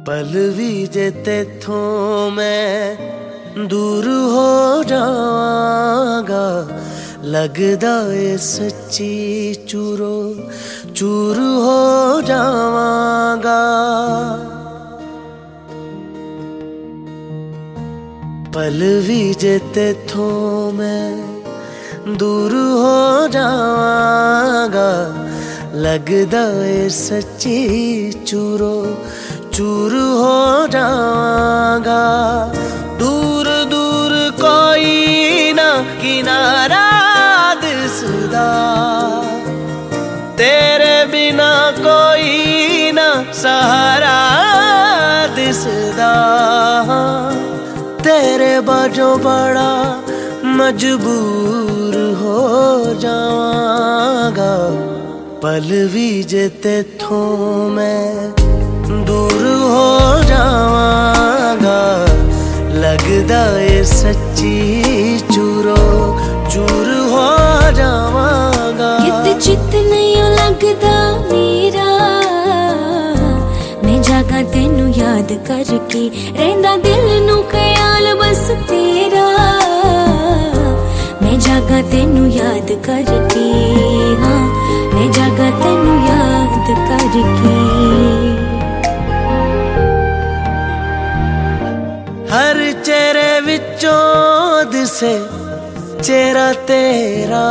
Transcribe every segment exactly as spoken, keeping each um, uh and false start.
पल भी जे तेथों मैं दूर हो जावांगा, लगदा ए सच्ची चूरो चूर हो जावांगा। पल भी जे तेथों मैं दूर हो जावांगा, लगदा ए सच्ची चूरो चूर हो जावांगा। दूर दूर कोई ना किनारा दिसदा, तेरे बिना कोई ना सहारा दिसदा। तेरे बाजों बड़ा मजबूर हो जावांगा, पल भी जे तेथों मैं दूर हो जावांगा, लगदा ए सच्ची चूरो चूर हो जावांगा। कित चित नहीं लगदा मेरा, मैं जागा तेनू याद करके, रहंदा दिल नू ख्याल बस तेरा। मैं जागा तेनू याद करके, हाँ मैं जागा तेनू याद करके। हर चेहरे विचों दिसे चेहरा तेरा,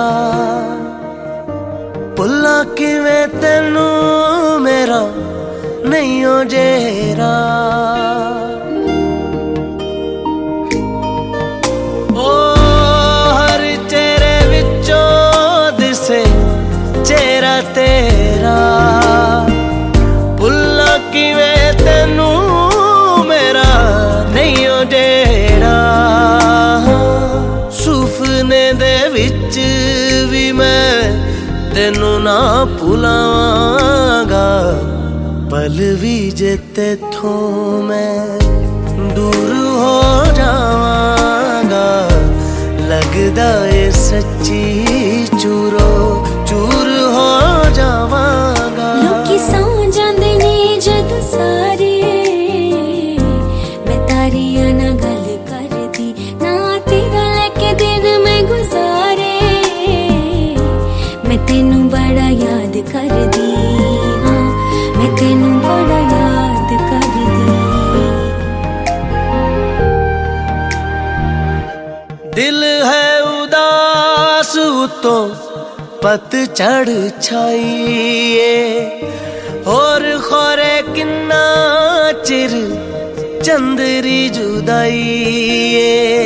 भुल्ला किवें तेनू मेरा नहीं हो जेरा। ओ हर चेहरे विचों दिसे चेहरा तेरा, भुल्ला किवें तेनू मेरा नहीं हो जेरा। सुपने दे विच भी मैं तेनू ना भुलावांगा, पल भी जे तेथों मैं दूर हो जावांगा, लगदा ए सच्ची चूरो चूर हो जावांगा। लोकी सौ जांदे ने जद सारे, मैं तारिया ना गल करदी, ना तेरा लेके दिन मैं गुजारे। मैं तेनू बड़ा याद करदी, हाँ मैं तेनू बड़ा याद करदी। दिल है उदास तो पतझड़ छाईए, और खोरे किन्ना चिर चंदरी जुदाईए।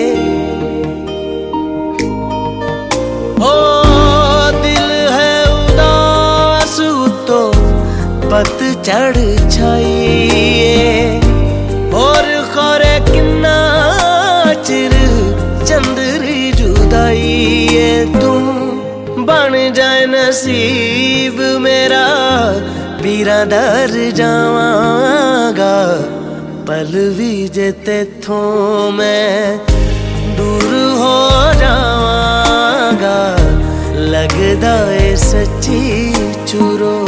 ओ दिल है उदास तो पतझड़ छाईए, और खोरे किन्ना चिर चंदरी जुदाईए। तू बन जाए नसीब मेरा, पीरा दर जावांगा, पल भी जे तेथों मैं दूर हो जावांगा, लगदा ए सच्ची चूरो